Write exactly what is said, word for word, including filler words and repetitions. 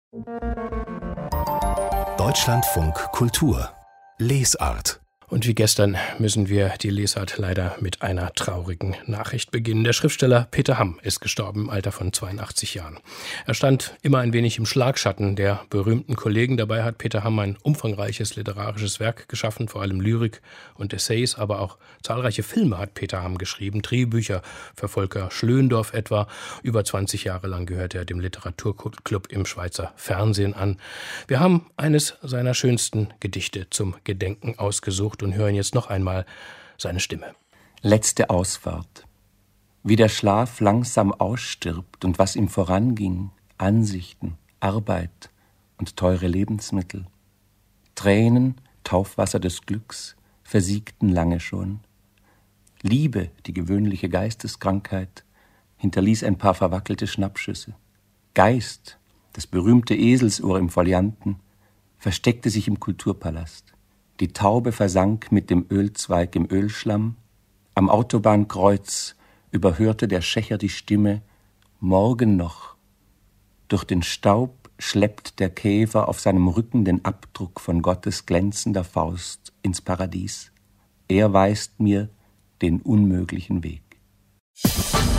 Deutschlandfunk Kultur Lesart. Und wie gestern müssen wir die Lesart leider mit einer traurigen Nachricht beginnen. Der Schriftsteller Peter Hamm ist gestorben im Alter von zweiundachtzig Jahren. Er stand immer ein wenig im Schlagschatten der berühmten Kollegen. Dabei hat Peter Hamm ein umfangreiches literarisches Werk geschaffen, vor allem Lyrik und Essays, aber auch zahlreiche Filme hat Peter Hamm geschrieben, Drehbücher für Volker Schlöndorff etwa. Über zwanzig Jahre lang gehörte er dem Literaturclub im Schweizer Fernsehen an. Wir haben eines seiner schönsten Gedichte zum Gedenken ausgesucht und hören jetzt noch einmal seine Stimme. Letzte Ausfahrt. Wie der Schlaf langsam ausstirbt und was ihm voranging, Ansichten, Arbeit und teure Lebensmittel. Tränen, Taufwasser des Glücks, versiegten lange schon. Liebe, die gewöhnliche Geisteskrankheit, hinterließ ein paar verwackelte Schnappschüsse. Geist, das berühmte Eselsohr im Folianten, versteckte sich im Kulturpalast. Die Taube versank mit dem Ölzweig im Ölschlamm. Am Autobahnkreuz überhörte der Schächer die Stimme: Morgen noch. Durch den Staub schleppt der Käfer auf seinem Rücken den Abdruck von Gottes glänzender Faust ins Paradies. Er weist mir den unmöglichen Weg.